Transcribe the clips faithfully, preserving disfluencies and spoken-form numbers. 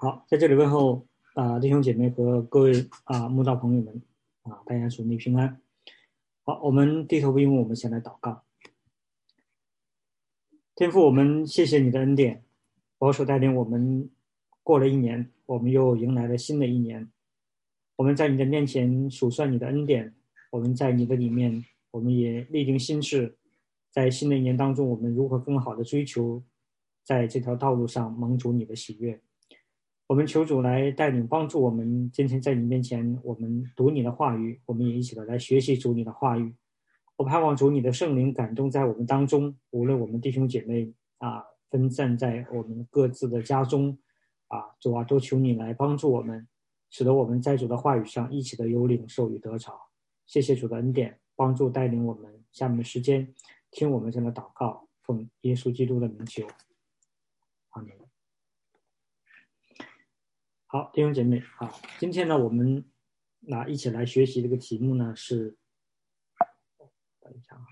好，在这里问候啊、弟兄姐妹和各位啊、慕道朋友们啊，大家主内平安。好，我们低头不语，我们先来祷告。天父，我们谢谢你的恩典，保守带领我们过了一年，我们又迎来了新的一年。我们在你的面前数算你的恩典，我们在你的里面，我们也立定心志，在新的一年当中，我们如何更好的追求，在这条道路上蒙主你的喜悦。我们求主来带领帮助我们，今天在你面前，我们读你的话语，我们也一起的来学习主你的话语。我盼望主你的圣灵感动在我们当中，无论我们弟兄姐妹啊分散在我们各自的家中啊，主啊，都求你来帮助我们，使得我们在主的话语上一起的有领受与得着。谢谢主的恩典，帮助带领我们。下面的时间，听我们这样的祷告，奉耶稣基督的名求，阿门。好，弟兄姐妹啊，今天呢，我们那一起来学习这个题目呢是，等一下啊，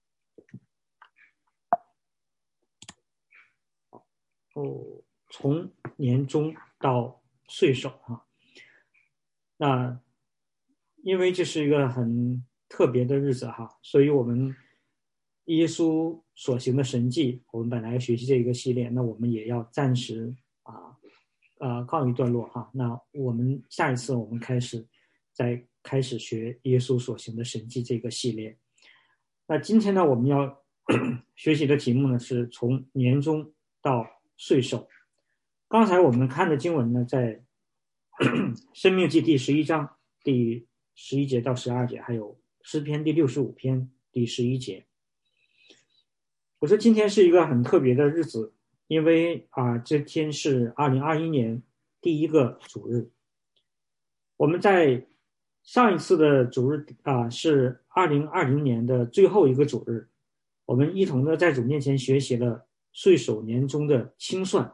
哦，从年终到岁首啊，那因为这是一个很特别的日子哈，所以我们耶稣所行的神迹，我们本来学习这一个系列，那我们也要暂时啊呃告一段落哈。那我们下一次我们开始再开始学耶稣所行的神迹这个系列。那今天呢，我们要学习的题目呢是从年终到岁首。刚才我们看的经文呢，在申命记第十一章第十一节到十二节，还有诗篇第六十五篇第十一节。我说今天是一个很特别的日子，因为啊，这天是二零二一年第一个主日。我们在上一次的主日啊是二零二零年的最后一个主日，我们一同的在主面前学习了岁首年终的清算。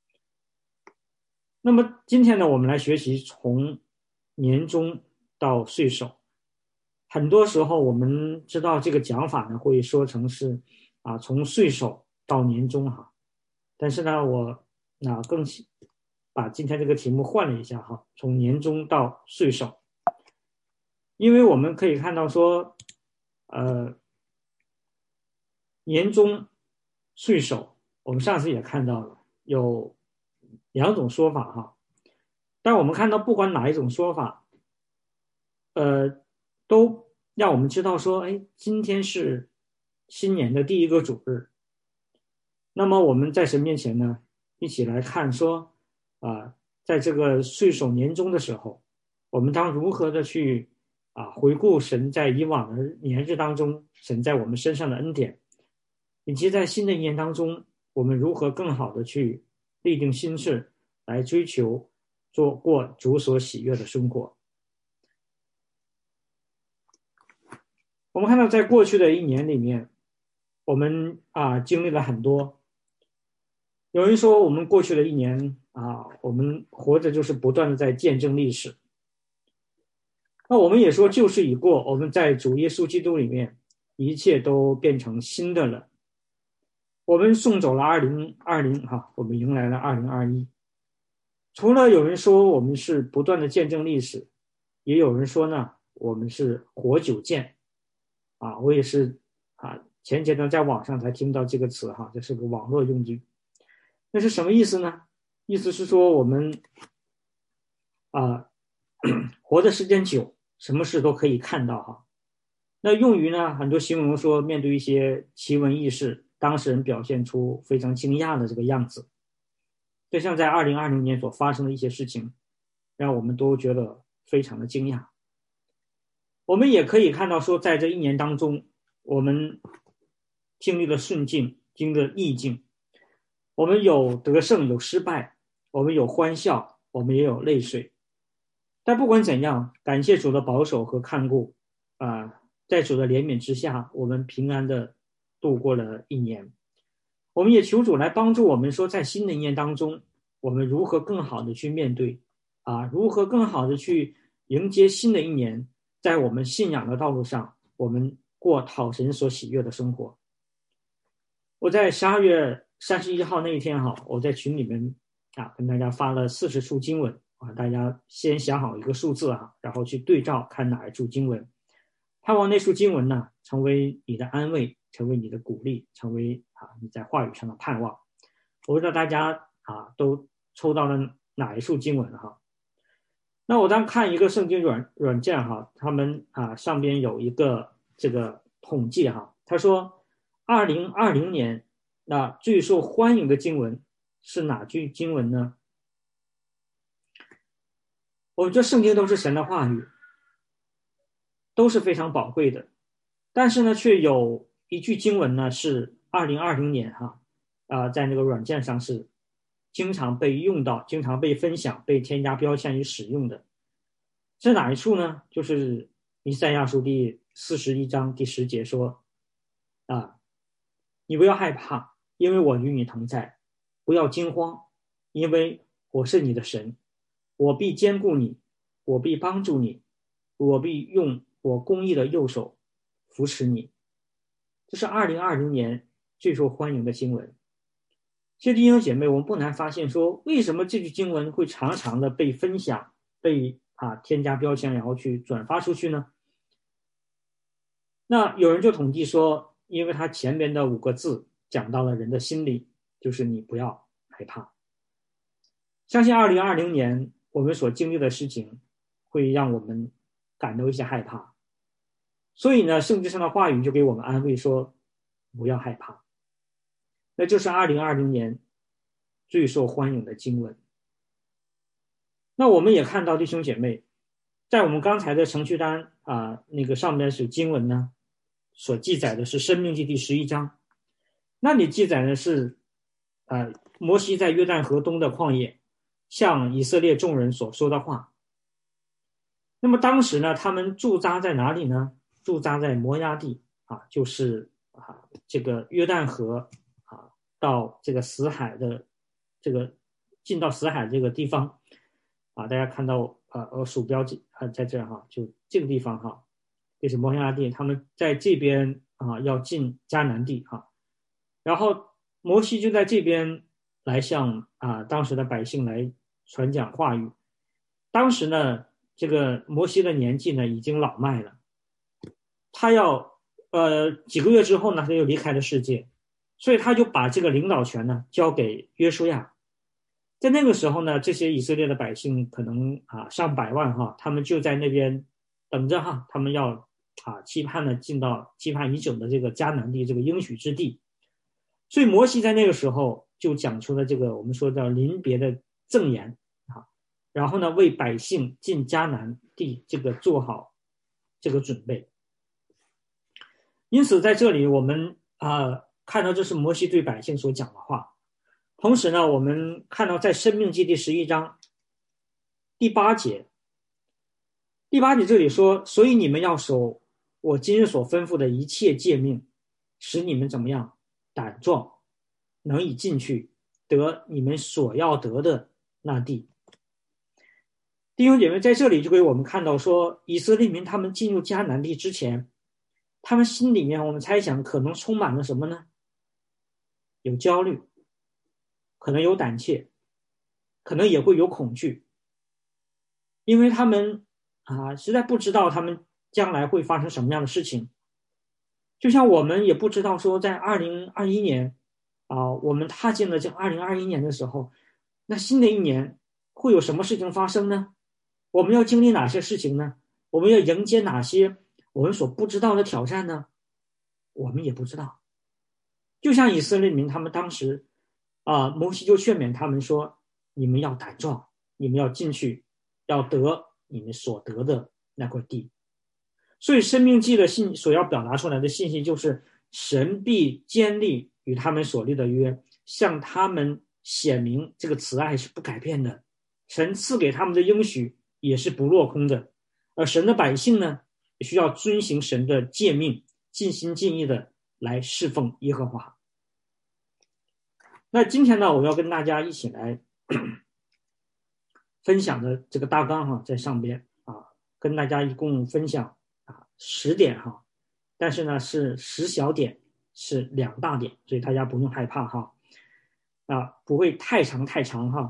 那么今天呢，我们来学习从年终到岁首。很多时候我们知道这个讲法呢，会说成是啊从岁首到年终哈，但是呢，我啊更把今天这个题目换了一下哈，从年终到岁首，因为我们可以看到说，呃，年终岁首，我们上次也看到了有两种说法哈，但我们看到不管哪一种说法，呃，都让我们知道说，哎，今天是新年的第一个主日。那么我们在神面前呢，一起来看说，啊、呃，在这个岁首年终的时候，我们当如何的去啊回顾神在以往的年日当中，神在我们身上的恩典，以及在新的一年当中，我们如何更好的去立定心志，来追求做过主所喜悦的生活。我们看到在过去的一年里面，我们啊经历了很多。有人说我们过去的一年啊，我们活着就是不断的在见证历史。那我们也说旧事已过，我们在主耶稣基督里面，一切都变成新的了。我们送走了二零二零哈，我们迎来了二零二一。除了有人说我们是不断的见证历史，也有人说呢，我们是活久见。啊，我也是啊，前阶段在网上才听到这个词哈，这是个网络用语。那是什么意思呢？意思是说我们啊活的时间久，什么事都可以看到哈。那用于呢，很多形容说面对一些奇闻异事，当事人表现出非常惊讶的这个样子。就像在二零二零年所发生的一些事情，让我们都觉得非常的惊讶。我们也可以看到说，在这一年当中，我们经历了顺境，经历了逆境，我们有得胜，有失败，我们有欢笑，我们也有泪水。但不管怎样，感谢主的保守和看顾啊、呃，在主的怜悯之下，我们平安的度过了一年。我们也求主来帮助我们说，在新的一年当中，我们如何更好的去面对啊，如何更好的去迎接新的一年，在我们信仰的道路上，我们过讨神所喜悦的生活。我在十二月三十一号那一天哈，我在群里面啊，跟大家发了四十处经文啊，大家先想好一个数字啊，然后去对照看哪一处经文，盼望那处经文呢成为你的安慰，成为你的鼓励，成为啊你在话语上的盼望。我不知道大家啊都抽到了哪一处经文哈。那我当看一个圣经软软件哈，他们啊上边有一个这个统计哈，他说二零二零年那最受欢迎的经文是哪句经文呢？我觉得圣经都是神的话语，都是非常宝贵的，但是呢，却有一句经文呢是二零二零年哈啊、呃，在那个软件上是经常被用到、经常被分享、被添加标签与使用的。是哪一处呢？就是以赛亚书第四十一章第十节说啊，你不要害怕，因为我与你同在；不要惊慌，因为我是你的神，我必坚固你，我必帮助你，我必用我公义的右手扶持你。这是二零二零年最受欢迎的经文。其实弟兄姐妹，我们不难发现说，为什么这句经文会常常的被分享、被啊添加标签，然后去转发出去呢？那有人就统计说，因为它前面的五个字讲到了人的心理，就是你不要害怕。相信二零二零年我们所经历的事情会让我们感到一些害怕，所以呢，圣经上的话语就给我们安慰说，不要害怕。那就是二零二零年最受欢迎的经文。那我们也看到弟兄姐妹，在我们刚才的程序单啊，那个上面是经文呢，所记载的是《申命记》第十一章，那里记载的是，呃，摩西在约旦河东的旷野向以色列众人所说的话。那么当时呢，他们驻扎在哪里呢？驻扎在摩押地啊，就是啊这个约旦河啊到这个死海的这个进到死海这个地方啊，大家看到啊呃鼠标啊在这哈，就这个地方哈，这是摩押地，他们在这边啊要进迦南地哈，然后摩西就在这边来向啊当时的百姓来传讲话语。当时呢，这个摩西的年纪呢已经老迈了，他要呃几个月之后呢，他就离开了世界，所以他就把这个领导权呢交给约书亚。在那个时候呢，这些以色列的百姓可能啊上百万哈，他们就在那边等着哈，他们要啊期盼呢进到期盼已久的这个迦南地这个应许之地。所以摩西在那个时候就讲出了这个我们说叫临别的赠言啊，然后呢为百姓进迦南地这个做好这个准备。因此在这里我们啊、呃、看到这是摩西对百姓所讲的话。同时呢，我们看到在申命记第十一章第八节，第八节这里说，所以你们要守我今日所吩咐的一切诫命，使你们怎么样胆壮，能以进去得你们所要得的那地。弟兄姐妹，在这里就给我们看到说，以色列民他们进入迦南地之前，他们心里面我们猜想可能充满了什么呢？有焦虑，可能有胆怯，可能也会有恐惧，因为他们啊实在不知道他们将来会发生什么样的事情。就像我们也不知道说在二零二一年啊，我们踏进了这二零二一年的时候，那新的一年会有什么事情发生呢？我们要经历哪些事情呢？我们要迎接哪些我们所不知道的挑战呢？我们也不知道。就像以色列民他们当时啊，摩西就劝勉他们说，你们要胆壮，你们要进去，要得你们所得的那块地。所以申命记的信所要表达出来的信息就是神必坚立与他们所立的约，向他们显明这个慈爱是不改变的，神赐给他们的应许也是不落空的，而神的百姓呢也需要遵行神的诫命，尽心尽意的来侍奉耶和华。那今天呢，我要跟大家一起来分享的这个大纲哈，在上边啊，跟大家一共分享啊十点哈，但是呢是十小点，是两大点，所以大家不用害怕哈，啊不会太长太长哈，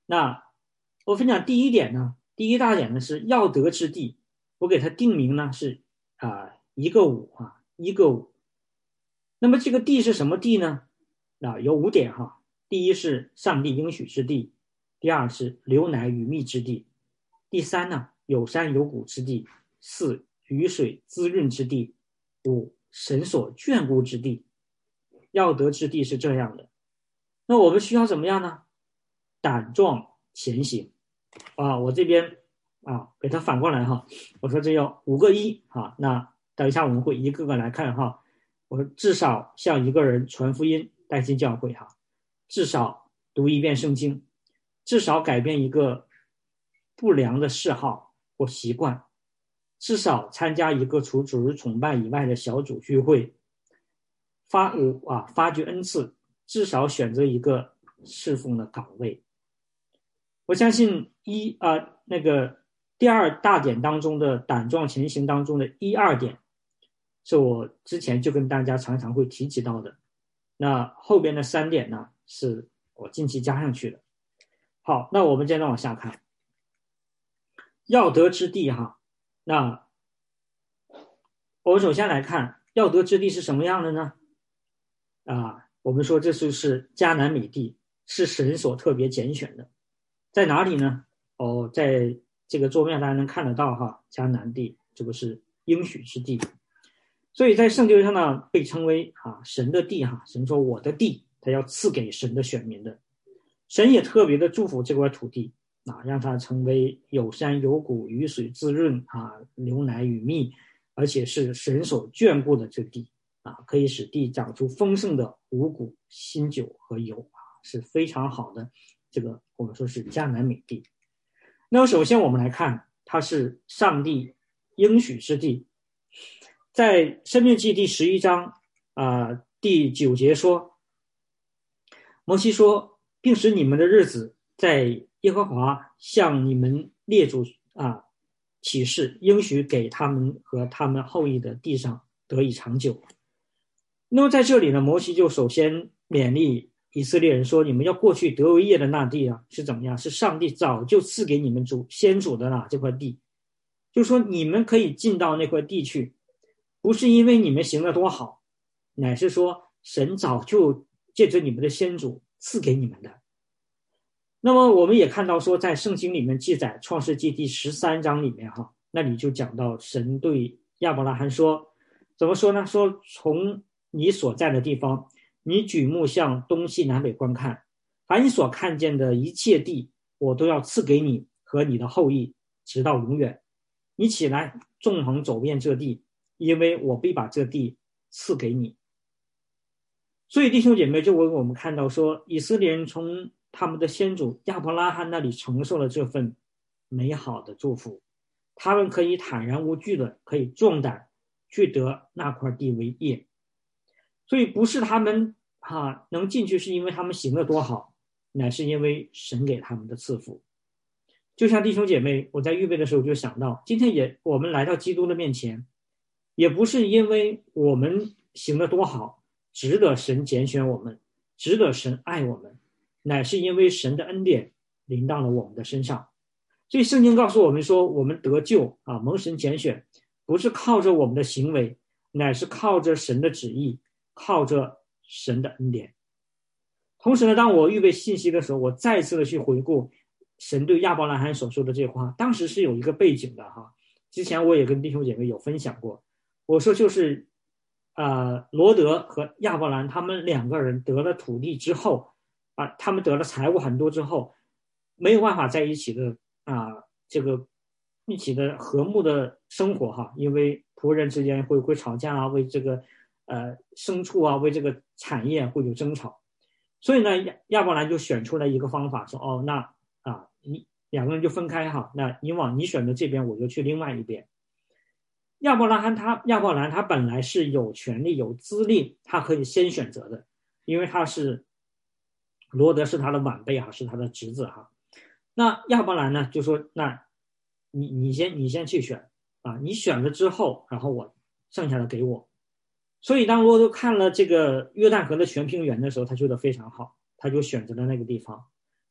那我分享第一点呢，第一大点呢是要得之地，我给它定名呢是啊、呃、一个五啊一个五。那么这个地是什么地呢？啊，有五点哈。第一是上帝应许之地，第二是流奶与蜜之地，第三呢有山有谷之地，四雨水滋润之地，五神所眷顾之地。要得之地是这样的。那我们需要怎么样呢？胆壮前行啊！我这边啊给它反过来哈，我说这要五个一啊。那等一下我们会一个个来看哈。我说至少向一个人传福音，带进教会哈，至少读一遍圣经，至少改变一个不良的嗜好或习惯，至少参加一个除主日崇拜以外的小组聚会，发五啊发掘恩赐，至少选择一个侍奉的岗位。我相信一啊、呃、那个第二大点当中的胆壮前行当中的一二点，是我之前就跟大家常常会提及到的。那后边的三点呢，是我近期加上去的。好，那我们接着往下看，要得之地哈。那我们首先来看要得之地是什么样的呢？啊，我们说这就是迦南美地，是神所特别拣选的。在哪里呢？哦，在这个桌面大家能看得到哈，迦南地，这个是应许之地。所以在圣经上呢，被称为啊神的地哈。神说我的地，他要赐给神的选民的。神也特别的祝福这块土地啊，让它成为有山有谷，雨水滋润啊，流奶与蜜，而且是神所眷顾的这地啊，可以使地长出丰盛的五谷、新酒和油啊，是非常好的。这个我们说是迦南美地。那么首先我们来看，它是上帝应许之地。在申命记第十一章啊、呃、第九节说，摩西说，并使你们的日子在耶和华向你们列祖啊启示应许给他们和他们后裔的地上得以长久。那么在这里呢，摩西就首先勉励以色列人说，你们要过去得为业的那地啊，是怎么样？是上帝早就赐给你们主先祖的那这块地，就是说你们可以进到那块地去，不是因为你们行得多好，乃是说神早就借着你们的先祖赐给你们的。那么我们也看到说，在圣经里面记载创世纪第十三章里面哈，那里就讲到神对亚伯拉罕说，怎么说呢？说从你所在的地方，你举目向东西南北观看，凡你所看见的一切地，我都要赐给你和你的后裔，直到永远。你起来，纵横走遍这地，因为我必把这地赐给你。所以弟兄姐妹，就为我们看到说，以色列人从他们的先祖亚伯拉罕那里承受了这份美好的祝福，他们可以坦然无惧的，可以壮胆去得那块地为业。所以不是他们啊能进去是因为他们行得多好，乃是因为神给他们的赐福。就像弟兄姐妹，我在预备的时候就想到，今天也我们来到基督的面前，也不是因为我们行得多好值得神拣选我们，值得神爱我们，乃是因为神的恩典临到了我们的身上。所以圣经告诉我们说，我们得救啊，蒙神拣选，不是靠着我们的行为，乃是靠着神的旨意，靠着神的恩典。同时呢，当我预备信息的时候，我再次的去回顾神对亚伯拉罕所说的这话，当时是有一个背景的哈。之前我也跟弟兄姐妹有分享过，我说就是呃，罗德和亚伯兰他们两个人得了土地之后啊，他们得了财物很多之后，没有办法在一起的啊，这个一起的和睦的生活哈，因为仆人之间会会吵架啊，为这个呃牲畜啊，为这个产业会有争吵，所以呢，亚亚伯兰就选出来一个方法，说哦，那啊，你两个人就分开哈，那你往你选的这边，我就去另外一边。亚伯拉罕他亚伯兰他本来是有权利有资历，他可以先选择的，因为他是罗德是他的晚辈哈，是他的侄子哈。那亚伯兰呢就说，那你你先你先去选啊，你选了之后，然后我剩下的给我。所以当罗德看了这个约旦河的全平原的时候，他觉得非常好，他就选择了那个地方。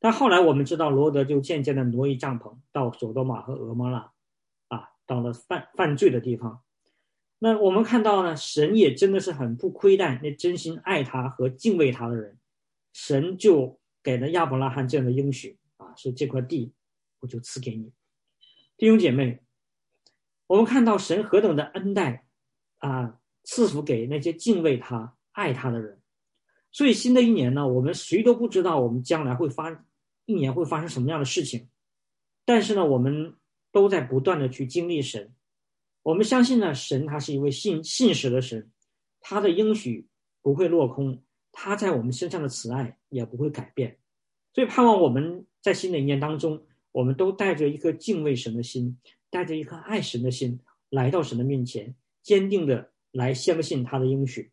但后来我们知道，罗德就渐渐的挪移帐篷到索多玛和俄摩拉，啊，到了犯犯罪的地方。那我们看到呢，神也真的是很不亏待那真心爱他和敬畏他的人，神就给了亚伯拉罕这样的应许啊，说这块地我就赐给你。弟兄姐妹，我们看到神何等的恩待啊，赐福给那些敬畏他、爱他的人。所以新的一年呢，我们谁都不知道我们将来会发一年会发生什么样的事情，但是呢，我们都在不断的去经历神。我们相信呢，神他是一位信信实的神，他的应许不会落空，他在我们身上的慈爱也不会改变。所以盼望我们在新的一年当中，我们都带着一颗敬畏神的心，带着一颗爱神的心，来到神的面前，坚定的来相信他的应许。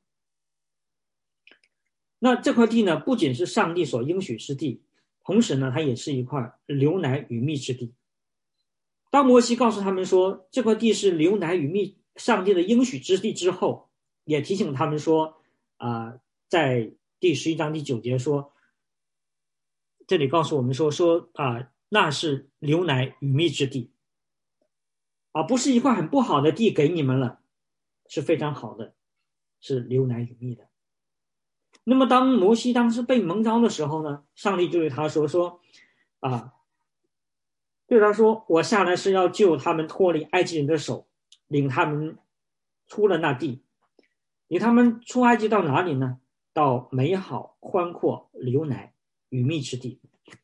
那这块地呢，不仅是上帝所应许之地，同时呢，它也是一块流奶与蜜之地。当摩西告诉他们说这块地是流奶与蜜上帝的应许之地之后，也提醒他们说啊、呃，在第十一章第九节说，这里告诉我们说说啊、呃，那是流奶与蜜之地啊，不是一块很不好的地给你们了，是非常好的，是流奶与蜜的。那么当摩西当时被蒙召的时候呢，上帝就对他说说啊，对他说，我下来是要救他们脱离埃及人的手，领他们出了那地。领他们出埃及到哪里呢？到美好宽阔流奶与蜜之地。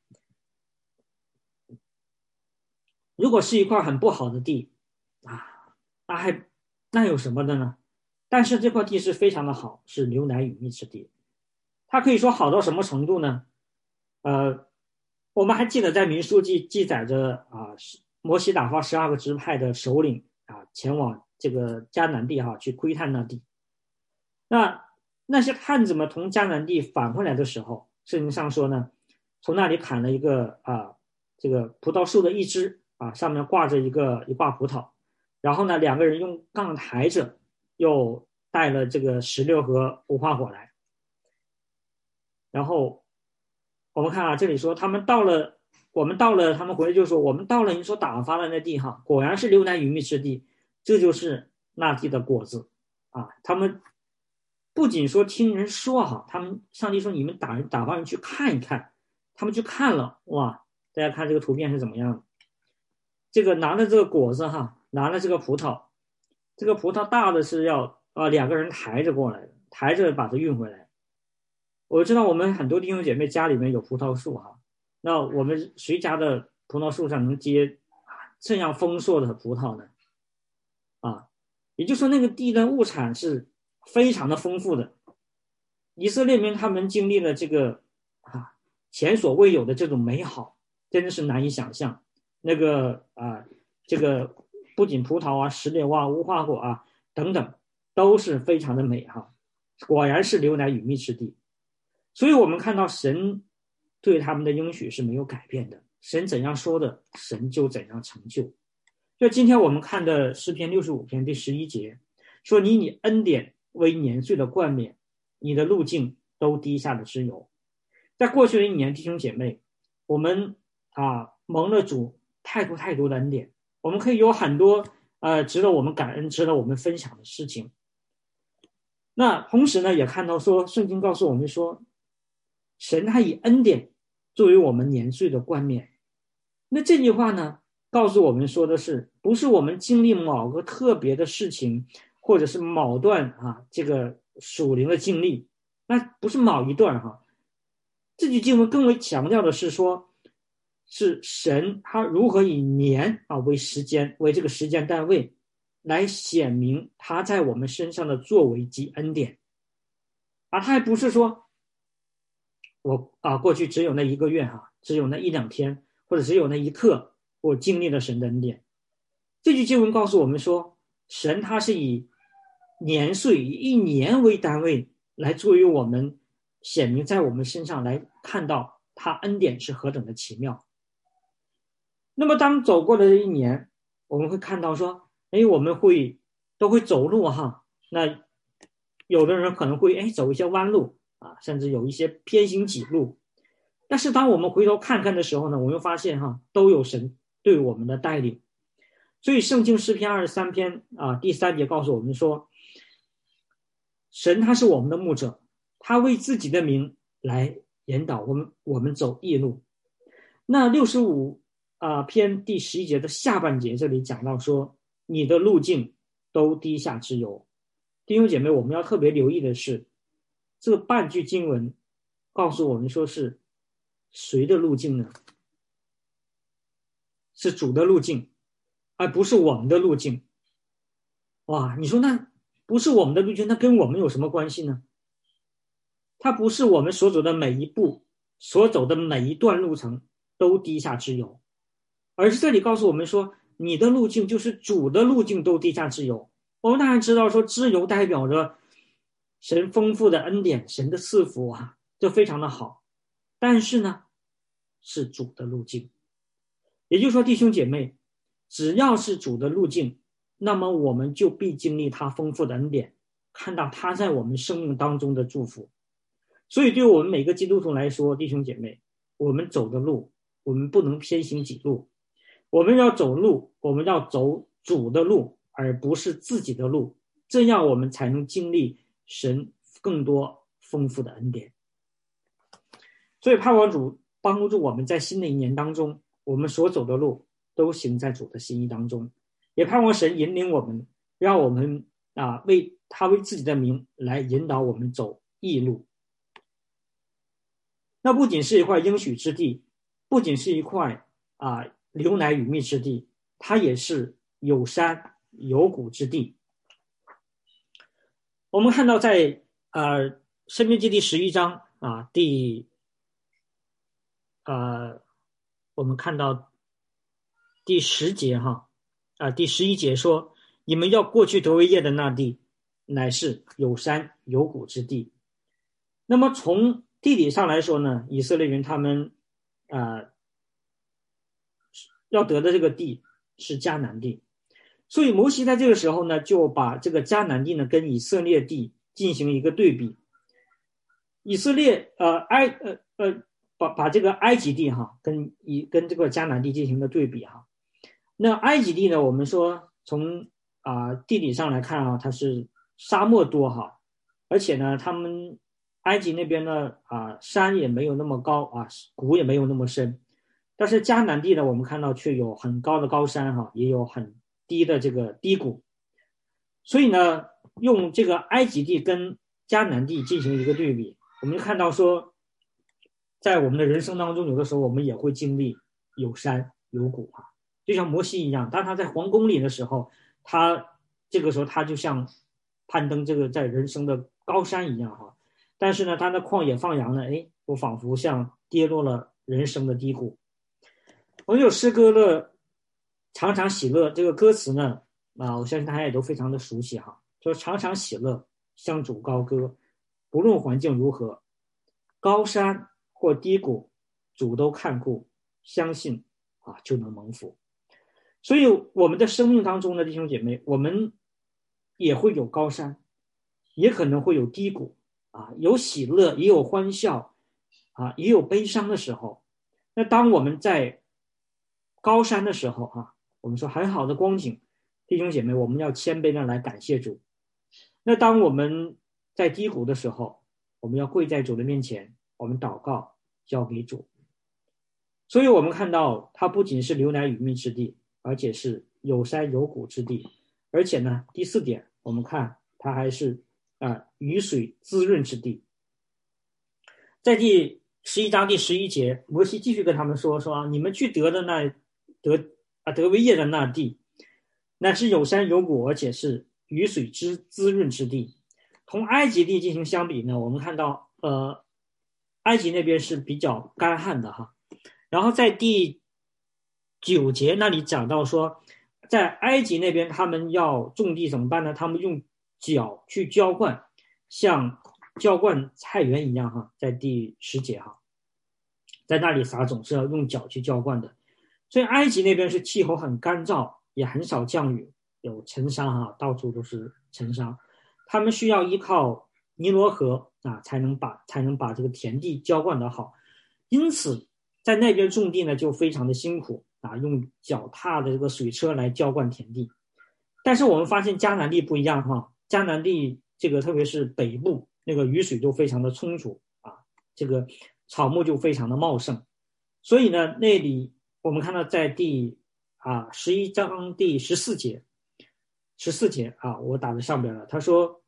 如果是一块很不好的地啊，那还那有什么的呢？但是这块地是非常的好，是流奶与蜜之地。它可以说好到什么程度呢？呃，我们还记得在民书记记载着啊，摩西打发十二个支派的首领啊，前往这个迦南地哈、啊、去窥探那地。那那些探子们从迦南地返回来的时候，圣经上说呢，从那里砍了一个啊这个葡萄树的一枝啊，上面挂着一个一挂葡萄，然后呢两个人用杠抬着，又带了这个石榴和无花果来。然后我们看啊，这里说他们到了，我们到了，他们回来就说我们到了你所打发的那地哈，果然是流奶与蜜之地，这就是那地的果子啊。他们不仅说听人说哈，他们上帝说你们打打发人去看一看，他们去看了，哇，大家看这个图片是怎么样的？这个拿了这个果子哈，拿了这个葡萄，这个葡萄大的是要啊两个人抬着过来的，抬着把它运回来。我知道我们很多弟兄姐妹家里面有葡萄树哈，那我们谁家的葡萄树上能结这样丰硕的葡萄呢？啊，也就是说那个地的物产是非常的丰富的。以色列民他们经历了这个啊前所未有的这种美好，真的是难以想象。那个啊，这个不仅葡萄啊、石榴啊、无花果啊等等，都是非常的美哈。果然是流奶与蜜之地。所以我们看到神对他们的应许是没有改变的，神怎样说的，神就怎样成就。就今天我们看的诗篇六十五篇第十一节，说你以恩典为年岁的冠冕，你的路径都滴下了脂油。在过去的一年，弟兄姐妹，我们啊蒙了主太多太多的恩典，我们可以有很多呃值得我们感恩、值得我们分享的事情。那同时呢，也看到说，圣经告诉我们说，神他以恩典作为我们年岁的冠冕。那这句话呢，告诉我们说的是，不是我们经历某个特别的事情，或者是某段啊这个属灵的经历，那不是某一段哈。这句经文更为强调的是说，是神他如何以年啊为时间为这个时间单位，来显明他在我们身上的作为及恩典。啊，他还不是说我啊，过去只有那一个月哈、啊，只有那一两天，或者只有那一刻，我经历了神的恩典。这句经文告诉我们说，神他是以年岁以一年为单位来作为我们显明在我们身上，来看到他恩典是何等的奇妙。那么当走过了一年，我们会看到说，哎，我们会都会走路哈，那有的人可能会哎走一些弯路啊，甚至有一些偏行己路。 但是当我们回头看看的时候呢，我们发现哈，都有神对我们的带领。所以圣经诗篇二十三篇啊第三节告诉我们说，神他是我们的牧者，他为自己的名来引导我们我们走义路。那六十五啊篇第十一节的下半节，这里讲到说，你的路径都低下之油。弟兄姐妹，我们要特别留意的是，这个半句经文告诉我们说是谁的路径呢？是主的路径，而不是我们的路径。哇，你说那不是我们的路径，那跟我们有什么关系呢？它不是我们所走的每一步，所走的每一段路程都低下之油，而是这里告诉我们说，你的路径就是主的路径都低下之油。我们当然知道说，之油代表着神丰富的恩典，神的赐福啊，这非常的好。但是呢，是主的路径。也就是说，弟兄姐妹，只要是主的路径，那么我们就必经历他丰富的恩典，看到他在我们生命当中的祝福。所以对我们每个基督徒来说，弟兄姐妹，我们走的路，我们不能偏行己路。我们要走路，我们要走主的路，而不是自己的路，这样我们才能经历神更多丰富的恩典。所以盼望主帮助我们在新的一年当中，我们所走的路都行在主的心意当中，也盼望神引领我们，让我们啊为他为自己的名来引导我们走义路。那不仅是一块应许之地，不仅是一块啊流奶与蜜之地，它也是有山有谷之地。我们看到在呃申命记第十一章啊第呃我们看到第十节哈啊第十一节说，你们要过去得为业的那地，乃是有山有谷之地。那么从地理上来说呢，以色列人他们呃要得的这个地是迦南地，所以摩西在这个时候呢，就把这个迦南地呢跟以色列地进行一个对比。以色列呃埃呃呃把把这个埃及地哈跟以跟这个迦南地进行了对比哈。那埃及地呢，我们说从啊、呃、地理上来看啊，它是沙漠多哈，而且呢，他们埃及那边呢啊、呃、山也没有那么高啊，谷也没有那么深。但是迦南地呢，我们看到却有很高的高山哈，也有很低的这个低谷。所以呢，用这个埃及地跟迦南地进行一个对比，我们就看到说，在我们的人生当中，有的时候我们也会经历有山有谷啊，就像摩西一样，当他在皇宫里的时候，他这个时候他就像攀登这个在人生的高山一样哈。但是呢，他的旷野放羊呢，哎，我仿佛像跌落了人生的低谷。我们有诗歌的常常喜乐这个歌词呢啊，我相信大家也都非常的熟悉哈，说常常喜乐向主高歌，不论环境如何，高山或低谷主都看顾，相信啊就能蒙福。所以我们的生命当中的弟兄姐妹，我们也会有高山，也可能会有低谷啊，有喜乐也有欢笑啊，也有悲伤的时候。那当我们在高山的时候啊，我们说很好的光景，弟兄姐妹，我们要谦卑的来感谢主。那当我们在低谷的时候，我们要跪在主的面前，我们祷告交给主。所以我们看到它不仅是流奶与蜜之地，而且是有山有谷之地，而且呢，第四点我们看它还是啊、呃、雨水滋润之地。在第十一章第十一节，摩西继续跟他们说说啊，你们去得的那得啊得为业的那地，那是有山有谷，而且是雨水之滋润之地。同埃及地进行相比呢，我们看到呃埃及那边是比较干旱的哈。然后在第九节那里讲到说，在埃及那边他们要种地怎么办呢？他们用脚去浇灌，像浇灌菜园一样哈，在第十节哈，在那里撒种是要用脚去浇灌的。所以埃及那边是气候很干燥，也很少降雨，有尘沙哈，到处都是尘沙。他们需要依靠尼罗河啊，才能把才能把这个田地浇灌得好。 因此在那边种地呢就非常的辛苦啊，用脚踏的这个水车来浇灌田地。但是我们发现迦南地不一样哈，迦南地这个特别是北部那个雨水都非常的充足啊，这个草木就非常的茂盛。所以呢，那里我们看到在第啊十一章第十四节，十四节啊，我打在上边了。他说，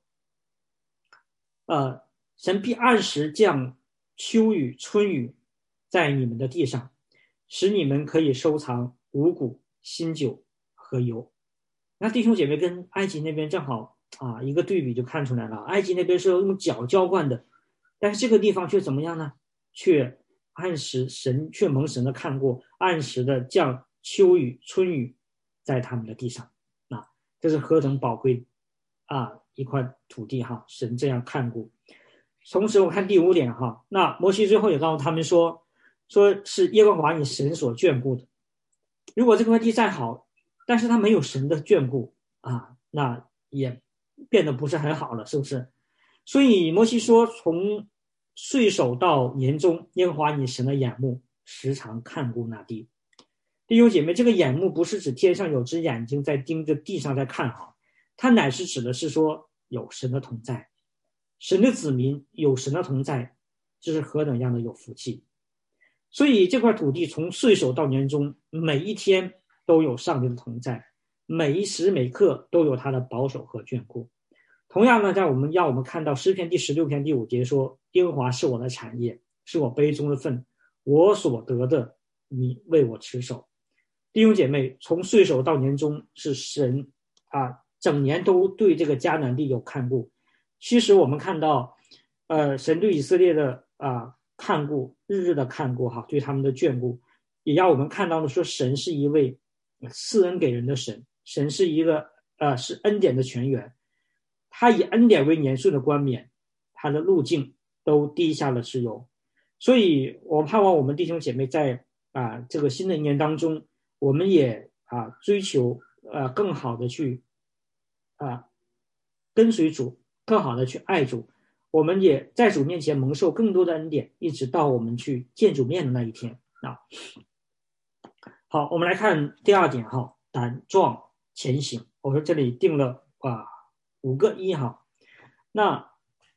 呃，神必按时降秋雨春雨在你们的地上，使你们可以收藏五谷、新酒和油。那弟兄姐妹跟埃及那边正好啊一个对比就看出来了，埃及那边是用脚浇灌的，但是这个地方却怎么样呢？却按时神却蒙神的看过，按时的降秋雨春雨在他们的地上。啊，这是何等宝贵啊一块土地哈，神这样看顾。同时我看第五点哈，那摩西最后也告诉他们说，说是耶和华你神所眷顾的。如果这块地再好，但是他没有神的眷顾啊，那也变得不是很好了，是不是？所以摩西说，从岁首到年终，耶和华你神的眼目时常看顾那地。弟兄姐妹，这个眼目不是指天上有只眼睛在盯着地上在看哈，它乃是指的是说有神的同在，神的子民有神的同在，这是何等样的有福气。所以这块土地从岁首到年终，每一天都有上帝的同在，每一时每刻都有他的保守和眷顾。同样呢，在我们让我们看到诗篇第十六篇第五节说，耶和华是我的产业，是我杯中的份，我所得的你为我持守。弟兄姐妹，从岁首到年终是神啊整年都对这个迦南地有看顾。其实我们看到呃神对以色列的啊看顾，日日的看顾哈，对他们的眷顾，也让我们看到了说神是一位赐恩给人的神，神是一个呃是恩典的泉源，他以恩典为年岁的冠冕，他的路径都滴下了石油。所以我盼望我们弟兄姐妹在啊这个新的一年当中，我们也啊追求呃更好的去啊跟随主，更好的去爱主，我们也在主面前蒙受更多的恩典，一直到我们去见主面的那一天啊。好，我们来看第二点哈，胆壮前行。我说这里定了啊五个一哈。那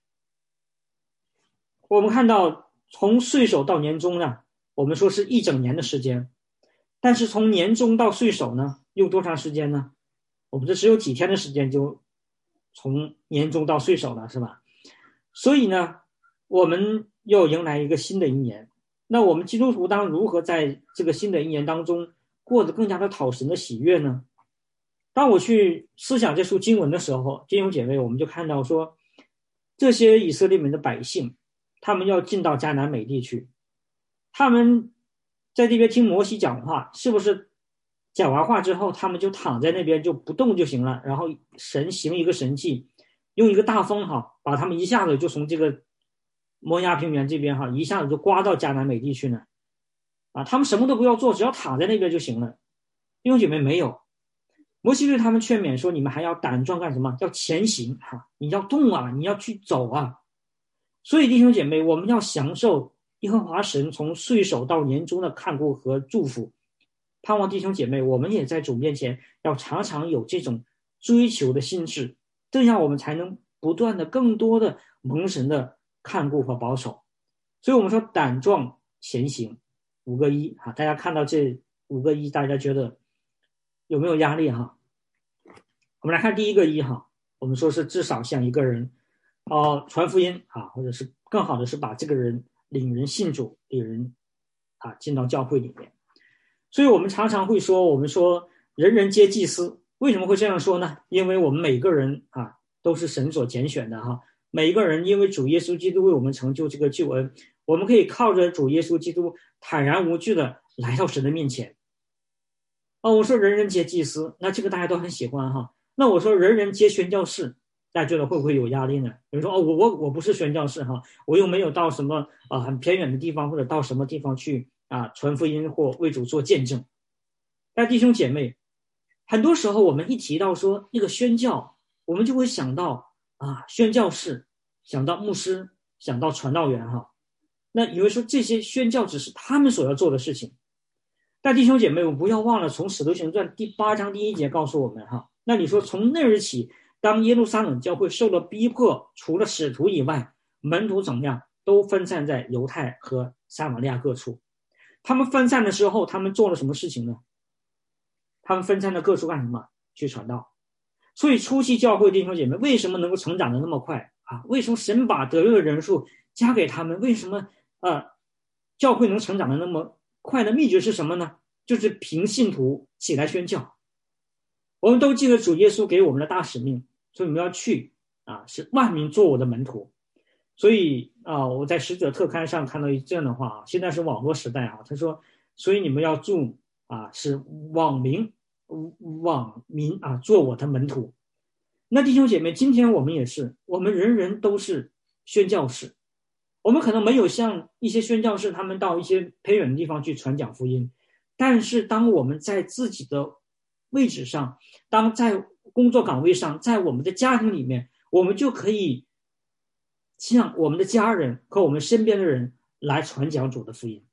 我们看到从岁首到年终呢，我们说是一整年的时间，但是从年终到岁首呢，用多长时间呢？我们这只有几天的时间就从年终到岁首了，是吧？所以呢，我们又迎来一个新的一年。那我们基督徒当如何在这个新的一年当中过得更加的讨神的喜悦呢？当我去思想这书经文的时候，弟兄姐妹，我们就看到说，这些以色列民的百姓，他们要进到迦南美地去，他们在这边听摩西讲话，是不是讲完话之后，他们就躺在那边就不动就行了？然后神行一个神迹，用一个大风哈，把他们一下子就从这个摩押平原这边哈，一下子就刮到迦南美地去呢？啊，他们什么都不要做，只要躺在那边就行了。弟兄姐妹，没有。摩西对他们劝勉说，你们还要胆壮干什么？要前行哈，你要动啊，你要去走啊。所以弟兄姐妹，我们要享受耶和华神从岁首到年终的看顾和祝福。盼望弟兄姐妹，我们也在主面前要常常有这种追求的心智，这样我们才能不断的更多的蒙神的看顾和保守。所以我们说胆壮前行，五个一啊，大家看到这五个一，大家觉得有没有压力哈？我们来看第一个一哈，我们说是至少向一个人呃传福音啊，或者是更好的是把这个人领人信主，领人啊进到教会里面。所以我们常常会说，我们说人人皆祭司，为什么会这样说呢？因为我们每个人啊都是神所拣选的哈，每一个人因为主耶稣基督为我们成就这个救恩，我们可以靠着主耶稣基督坦然无惧的来到神的面前。哦，我说人人皆祭司，那这个大家都很喜欢哈。那我说人人皆宣教士，大家觉得会不会有压力呢？比如说哦，我我我不是宣教士哈，我又没有到什么啊、呃、很偏远的地方，或者到什么地方去啊传福音或为主做见证。但弟兄姐妹，很多时候我们一提到说那个宣教，我们就会想到啊宣教士，想到牧师，想到传道员哈。 那以为说这些宣教只是他们所要做的事情。但弟兄姐妹，我不要忘了，从使徒行传第八章第一节告诉我们哈，那你说从那日起，当耶路撒冷教会受了逼迫，除了使徒以外，门徒怎么样，都分散在犹太和撒玛利亚各处。他们分散的时候，他们做了什么事情呢？他们分散的各处干什么？去传道。所以初期教会弟兄姐妹为什么能够成长的那么快啊？为什么神把得救的人数加给他们？为什么呃教会能成长的那么快的秘诀是什么呢？就是凭信徒起来宣教。我们都记得主耶稣给我们的大使命，所以我们要去啊，是万民做我的门徒。所以啊，我在使者特刊上看到一这样的话，现在是网络时代啊，他说，所以你们要注啊，是网民网民啊，做我的门徒。那弟兄姐妹，今天我们也是，我们人人都是宣教士。我们可能没有像一些宣教士他们到一些偏远的地方去传讲福音，但是当我们在自己的位置上，当在工作岗位上，在我们的家庭里面，我们就可以向我们的家人和我们身边的人来传讲主的福音。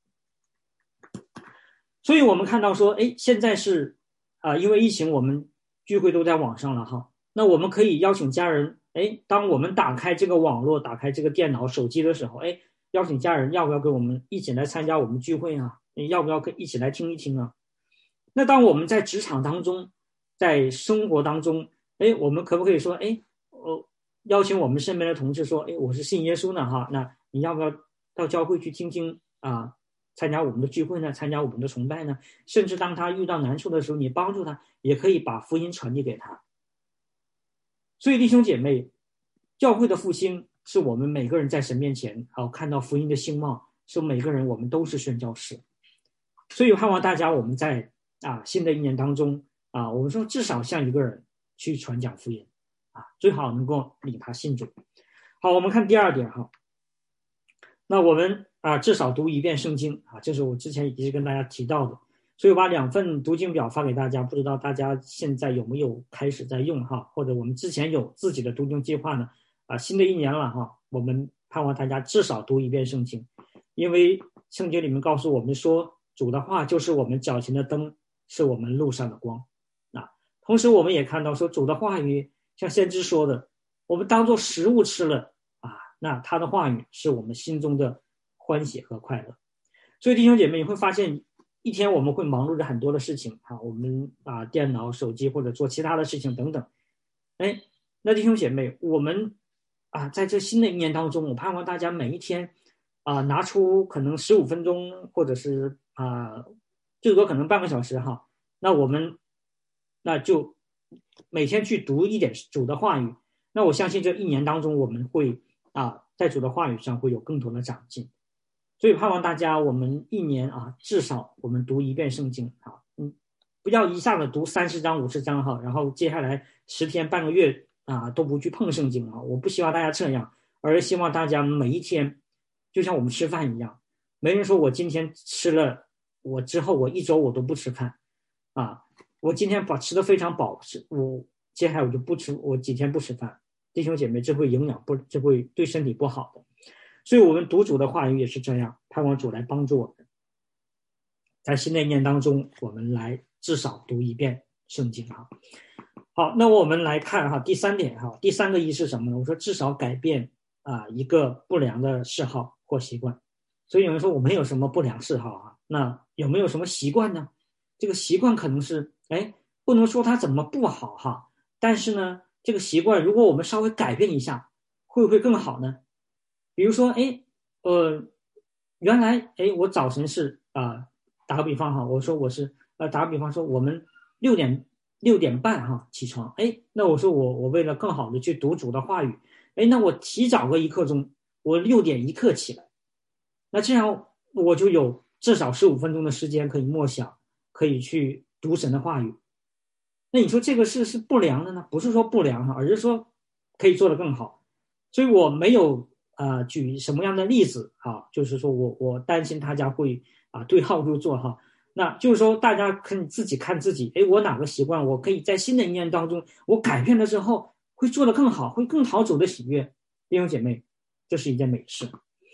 所以我们看到说，哎，现在是啊、呃，因为疫情，我们聚会都在网上了哈。那我们可以邀请家人，哎，当我们打开这个网络、打开这个电脑、手机的时候，哎，邀请家人要不要跟我们一起来参加我们聚会啊？要不要一起来听一听啊？那当我们在职场当中，在生活当中，哎，我们可不可以说，哎，呃，邀请我们身边的同事说，哎，我是信耶稣的哈，那你要不要到教会去听听啊？参加我们的聚会呢，参加我们的崇拜呢，甚至当他遇到难处的时候，你帮助他，也可以把福音传递给他。所以弟兄姐妹，教会的复兴是我们每个人在神面前好看到福音的兴旺，是每个人我们都是宣教士。所以盼望大家我们在啊新的一年当中啊，我们说至少向一个人去传讲福音啊，最好能够领他信主。好，我们看第二点哈。那我们啊至少读一遍圣经啊，这是我之前已经跟大家提到的。所以我把两份读经表发给大家，不知道大家现在有没有开始在用哈，或者我们之前有自己的读经计划呢？啊，新的一年了哈，我们盼望大家至少读一遍圣经，因为圣经里面告诉我们说，主的话就是我们脚前的灯，是我们路上的光。啊，同时我们也看到说，主的话语像先知说的，我们当作食物吃了啊，那他的话语是我们心中的欢喜和快乐。所以弟兄姐妹，你会发现一天我们会忙碌着很多的事情啊，我们啊电脑、手机或者做其他的事情等等。哎，那弟兄姐妹，我们啊在这新的一年当中，我盼望大家每一天啊拿出可能十五分钟，或者是啊最多可能半个小时哈，那我们那就每天去读一点主的话语。那我相信这一年当中，我们会啊在主的话语上会有更多的长进。所以盼望大家，我们一年啊，至少我们读一遍圣经啊，嗯，不要一下子读三十章、五十章哈，然后接下来十天、半个月啊都不去碰圣经啊。我不希望大家这样，而是希望大家每一天，就像我们吃饭一样，没人说我今天吃了，我之后我一周我都不吃饭啊，我今天把吃得非常饱，我接下来我就不吃，我几天不吃饭，弟兄姐妹，这会营养不，这会对身体不好的。所以我们读主的话语也是这样，盼望主来帮助我们，在新的一年当中，我们来至少读一遍圣经哈。好，那我们来看哈，第三点哈，第三个一是什么呢？我说至少改变啊一个不良的嗜好或习惯。所以有人说我没有什么不良嗜好啊，那有没有什么习惯呢？这个习惯可能是，哎，不能说它怎么不好哈，但是呢，这个习惯如果我们稍微改变一下，会不会更好呢？比如说，哎，呃，原来，哎，我早晨是啊、呃，打个比方哈，我说我是呃，打个比方说，我们六点六点半哈起床，哎，那我说我我为了更好的去读主的话语，哎，那我提早个一刻钟，我六点一刻起来，那这样我就有至少十五分钟的时间可以默想，可以去读神的话语。那你说这个是是不良的呢？不是说不良哈，而是说可以做得更好。所以我没有。啊、呃，举什么样的例子啊？就是说我我担心大家会啊对号入座哈。那就是说大家可以自己看自己，哎，我哪个习惯我可以在新的一年当中我改变了之后会做得更好，会更讨主的喜悦。弟兄姐妹，这是一件美事。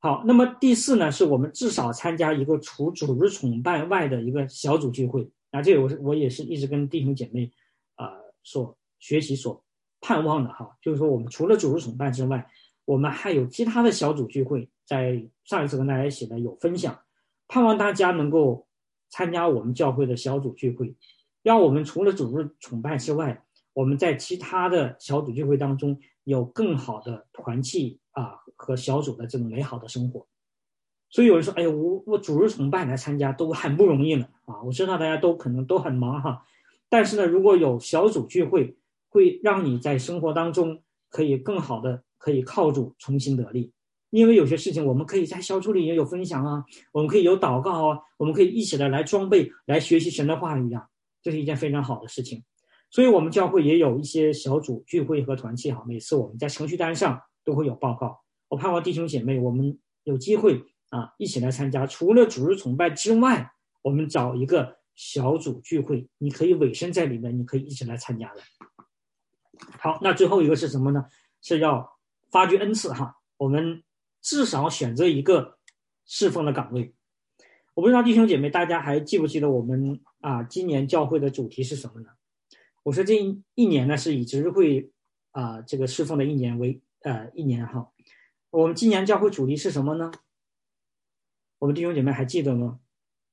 好，那么第四呢，是我们至少参加一个除主日崇拜外的一个小组聚会。啊，这个我是我也是一直跟弟兄姐妹啊、呃、所学习所盼望的哈，就是说我们除了主日崇拜之外，我们还有其他的小组聚会。在上一次跟大家一起呢有分享，盼望大家能够参加我们教会的小组聚会，让我们除了主日崇拜之外，我们在其他的小组聚会当中有更好的团契啊和小组的这种美好的生活。所以有人说，哎呀，我我主日崇拜来参加都很不容易了啊！我知道大家都可能都很忙哈，但是呢，如果有小组聚会，会让你在生活当中可以更好的可以靠主重新得力。因为有些事情我们可以在小组里也有分享啊，我们可以有祷告啊，我们可以一起的来装备来学习神的话语啊，这是一件非常好的事情。所以我们教会也有一些小组聚会和团契哈，每次我们在程序单上都会有报告。我盼望弟兄姐妹我们有机会啊一起来参加，除了主日崇拜之外，我们找一个小组聚会，你可以委身在里面，你可以一起来参加的。好，那最后一个是什么呢？是要发掘恩赐哈，我们至少选择一个侍奉的岗位。我不知道弟兄姐妹大家还记不记得我们啊今年教会的主题是什么呢？我说这一年呢是以执事会啊这个侍奉的一年为呃一年哈。我们今年教会主题是什么呢？我们弟兄姐妹还记得吗？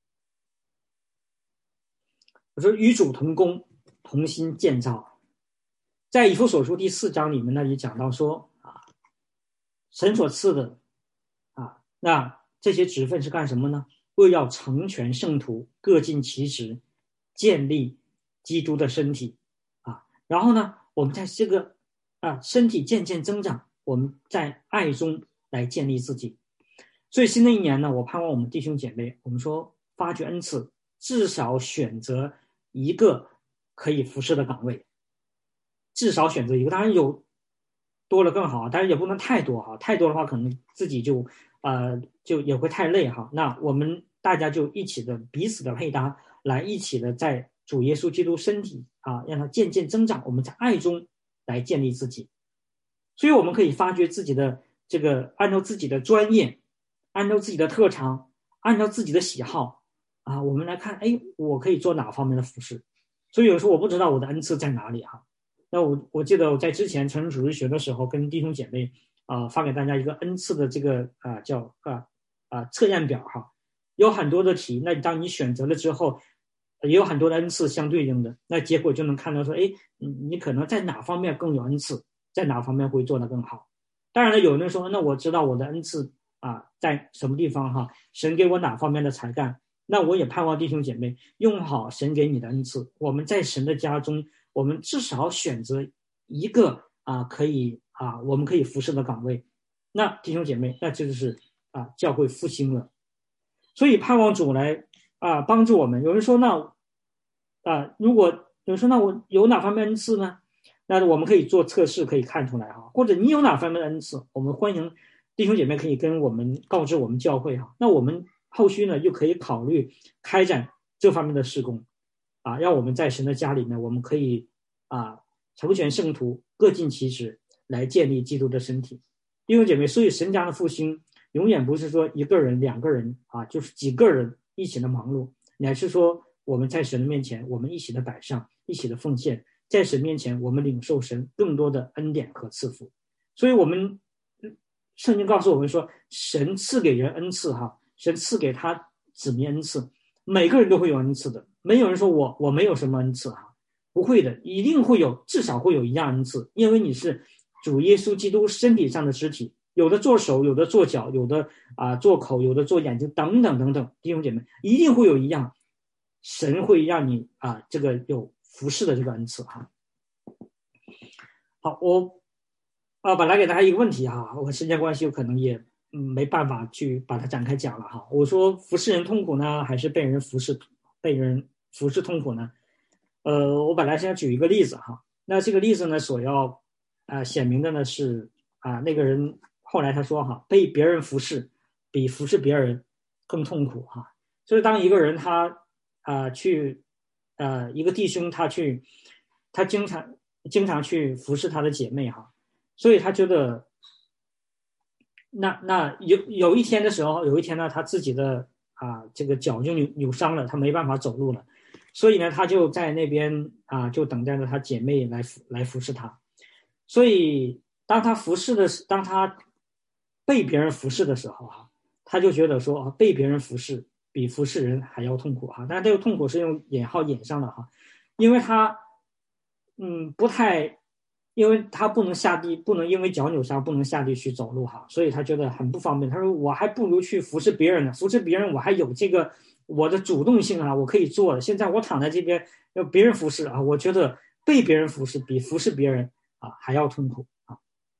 我说与主同工，同心建造。在以弗所书第四章里面呢也讲到说啊，神所赐的啊，那这些职分是干什么呢？为要成全圣徒，各尽其职，建立基督的身体啊。然后呢，我们在这个啊身体渐渐增长，我们在爱中来建立自己。所以新的一年呢，我盼望我们弟兄姐妹，我们说发掘恩赐，至少选择一个可以服侍的岗位，至少选择一个。当然有多了更好，但是也不能太多哈，太多的话可能自己就呃就也会太累哈。那我们大家就一起的彼此的配搭，来一起的在主耶稣基督身体啊，让它渐渐增长，我们在爱中来建立自己。所以我们可以发掘自己的这个，按照自己的专业，按照自己的特长，按照自己的喜好啊，我们来看，哎，我可以做哪方面的服事。所以有时候我不知道我的恩赐在哪里哈。那我我记得我在之前成人主日学的时候，跟弟兄姐妹啊、呃、发给大家一个恩赐的这个啊、呃、叫啊啊、呃、测验表哈，有很多的题。那当你选择了之后，也有很多的恩赐相对应的，那结果就能看到说，哎，你你可能在哪方面更有恩赐，在哪方面会做得更好。当然了，有人说，那我知道我的恩赐啊在什么地方哈，神给我哪方面的才干，那我也盼望弟兄姐妹用好神给你的恩赐。我们在神的家中，我们至少选择一个啊可以啊我们可以服侍的岗位。那弟兄姐妹，那这就是啊教会复兴了。所以盼望主来啊帮助我们。有人说，那啊如果有人说，那我有哪方面恩赐呢？那我们可以做测试，可以看出来哈。或者你有哪方面的恩赐，我们欢迎弟兄姐妹可以跟我们告知我们教会哈。那我们后续呢，又可以考虑开展这方面的事工啊，让我们在神的家里面，我们可以啊成全圣徒，各尽其职，来建立基督的身体。弟兄姐妹，所以神家的复兴永远不是说一个人、两个人啊，就是几个人一起的忙碌，乃是说我们在神的面前，我们一起的摆上，一起的奉献。在神面前，我们领受神更多的恩典和赐福。所以我们圣经告诉我们说，神赐给人恩赐哈，神赐给他子民恩赐，每个人都会有恩赐的，没有人说我我没有什么恩赐哈，不会的，一定会有，至少会有一样恩赐，因为你是主耶稣基督身体上的肢体，有的做手，有的做脚，有的啊、呃、做口，有的做眼睛，等等等等。弟兄姐妹，一定会有一样，神会让你啊、呃、这个有服侍的这个恩赐哈。好，我啊本来给大家一个问题哈，我时间关系，我可能也嗯没办法去把它展开讲了哈。我说服侍人痛苦呢，还是被人服侍被人服侍痛苦呢？呃，我本来想举一个例子哈，那这个例子呢，所要啊、呃、显明的呢是啊、呃、那个人后来他说哈，被别人服侍比服侍别人更痛苦哈。所以当一个人他啊、呃、去呃一个弟兄他去他经常经常去服侍他的姐妹哈，所以他觉得那那有有一天的时候，有一天呢，他自己的啊这个脚就扭扭伤了，他没办法走路了，所以呢，他就在那边啊就等待着他姐妹来来服侍他。所以当他服侍的当他被别人服侍的时候哈，他就觉得说啊被别人服侍比服侍人还要痛苦哈。但这个痛苦是用引号引上的哈，因为他嗯不太，因为他不能下地，不能因为脚扭伤不能下地去走路哈，所以他觉得很不方便。他说我还不如去服侍别人呢，服侍别人我还有这个我的主动性啊，我可以做的。现在我躺在这边要别人服侍啊，我觉得被别人服侍比服侍别人啊还要痛苦啊。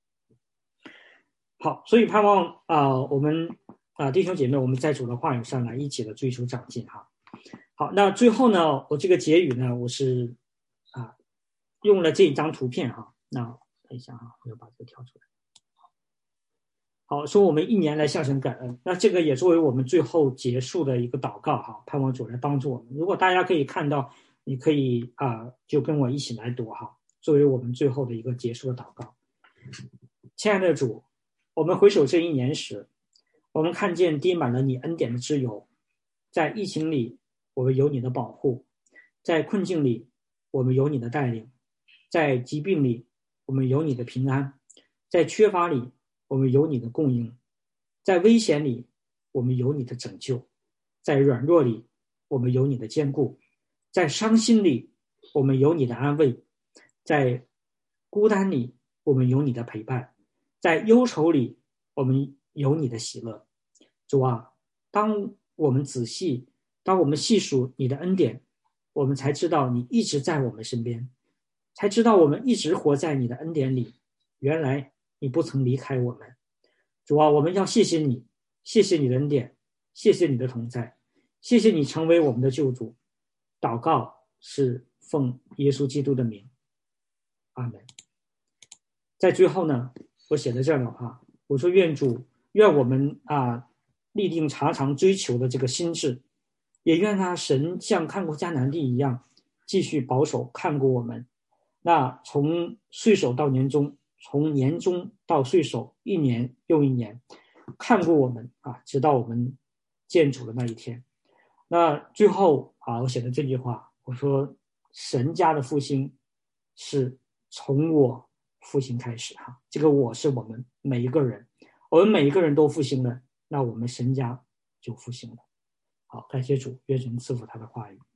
好，所以盼望啊、呃、我们啊、呃、弟兄姐妹，我们在主的话语上来一起的追求长进哈。好，那最后呢，我这个结语呢，我是啊用了这一张图片哈。那等一下哈，我要把这个挑出来。好，说我们一年来向神感恩，那这个也作为我们最后结束的一个祷告哈，盼望主来帮助我们。如果大家可以看到，你可以啊、呃，就跟我一起来读哈，作为我们最后的一个结束的祷告。亲爱的主，我们回首这一年时，我们看见滴满了你恩典的之油，在疫情里，我们有你的保护；在困境里，我们有你的带领；在疾病里，我们有你的平安；在缺乏里，我们有你的供应；在危险里，我们有你的拯救；在软弱里，我们有你的坚固；在伤心里，我们有你的安慰；在孤单里，我们有你的陪伴；在忧愁里，我们有你的喜乐。主啊，当我们仔细，当我们细数你的恩典，我们才知道你一直在我们身边，才知道我们一直活在你的恩典里。原来你不曾离开我们。主啊，我们要谢谢你，谢谢你的恩典，谢谢你的同在，谢谢你成为我们的救主。祷告是奉耶稣基督的名，阿门。在最后呢，我写的这样的话，我说愿主，愿我们啊立定常常追求的这个心志，也愿他神像看顾迦南地一样，继续保守看顾我们。那从岁首到年终，从年终到岁首，一年又一年，看顾我们啊，直到我们见主的那一天。那最后啊，我写的这句话，我说神家的复兴是从我复兴开始哈，这个我是我们每一个人，我们每一个人都复兴了，那我们神家就复兴了。好，感谢主，愿神赐福他的话语。